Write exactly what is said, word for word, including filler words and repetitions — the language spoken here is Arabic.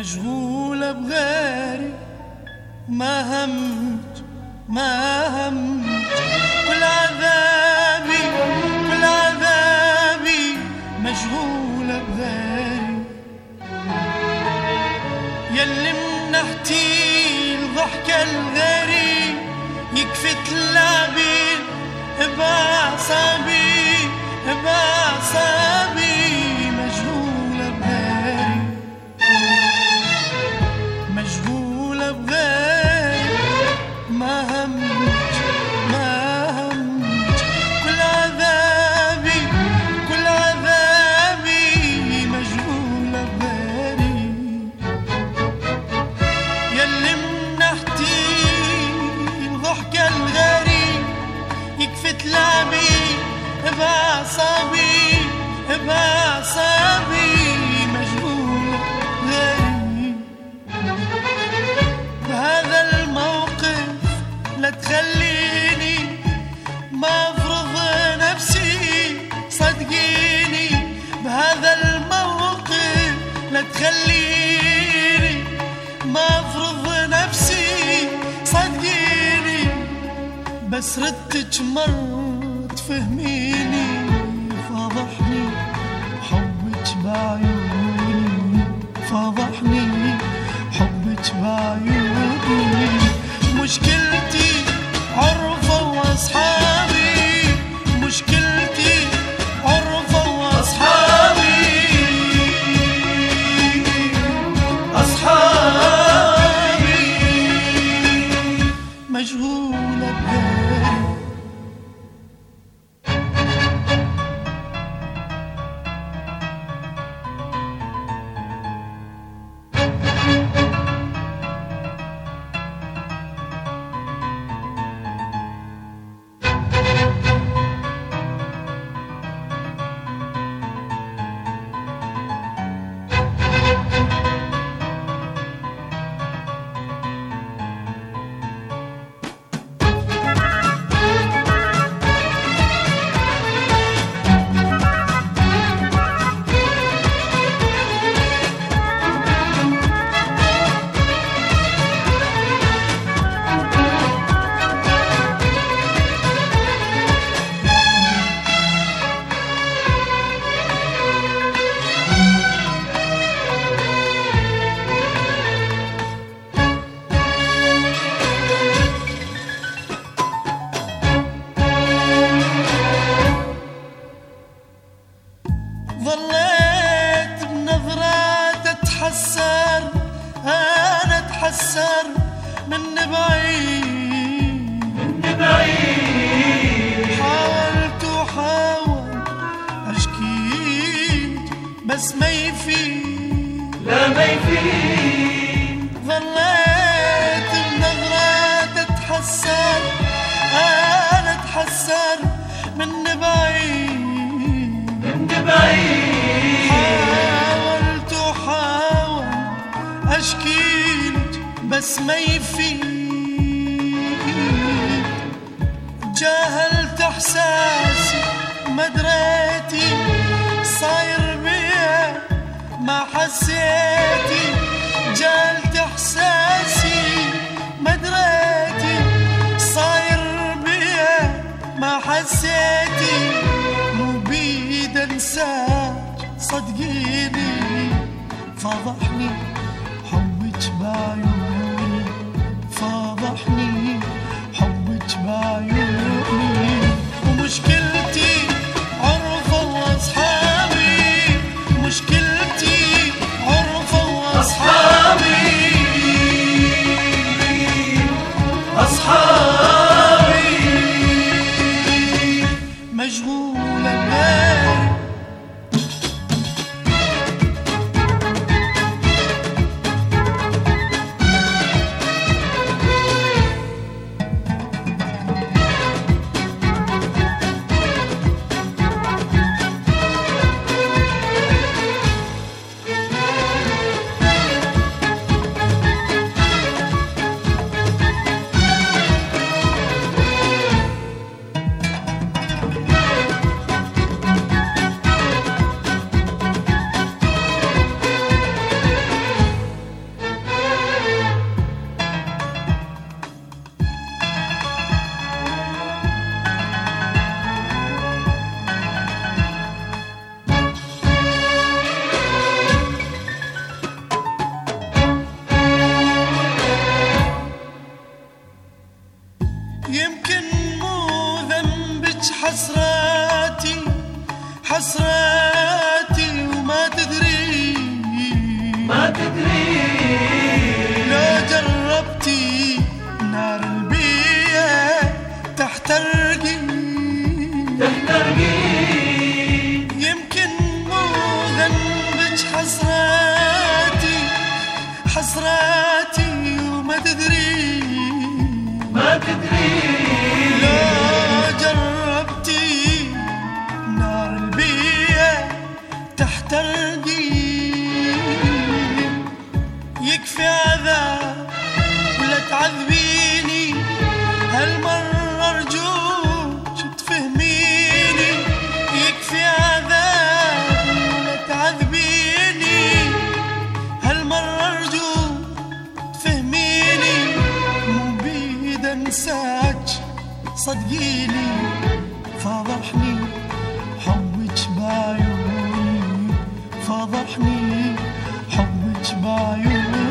مشغولة بغيري ما همت ما همت كل عذابي كل عذابي مشغولة بغيري يلي منحتي الضحكة الغيري يكفي تلعبي بعصابي بعصابي مشغولة بغيري مشغولة بغيري ما همت ما همت كل عذابي كل عذابي مشغولة بغيري يلي منحتي الضحكة الغيري يكفي تلعبي بعصابي بعصابي مشغولة بغيري بهذا الموقف لا تخليني ما افرض نفسي صدقيني بهذا الموقف لا تخليني ما افرض نفسي صدقيني بس ردتك مرة تفهميني فضحني حبك بعيوني فضحني حبك بعيوني مشكلتي عرفة واصحابي مشكلتي عرفة واصحابي اصحابي مشغولة بغيري ظليت بنظرات اتحسر انا اتحسر من بعيد من بعيد حاولت وحاول اشكيك بس ما يفيد لا ما يفيد ظليت بنظرات اتحسر انا اتحسر من بعيد حاولت وحاول أشكيلك بس ما يفيد جاهلت إحساسي ما دريتي صاير بيا ما حسيتي جاهلت إحساسي ما دريتي صاير بيا ما حسيتي انساك صدقيني فضحني حبك بعيوني فضحني حبك بعيوني ومشكلتي عرفة واصحابي مشكلتي عرفة واصحابي اصحابي مشغولة بغيري حسراتي وما تدري ما تدري لو جربتي نار البيئة تحترقي تحترقي يمكن مو ذنبك حسراتي حسراتي وما تدري ما تدري لو جربتي نار البيئة تحترقي يكفي عذاب ولا تعذبيني هالمرة أرجوك تفهميني يكفي عذاب ولا تعذبيني هالمرة أرجوك تفهميني مو بيد أنساك صدقيني فضحني حبك بعيوني فضحني حبك بعيوني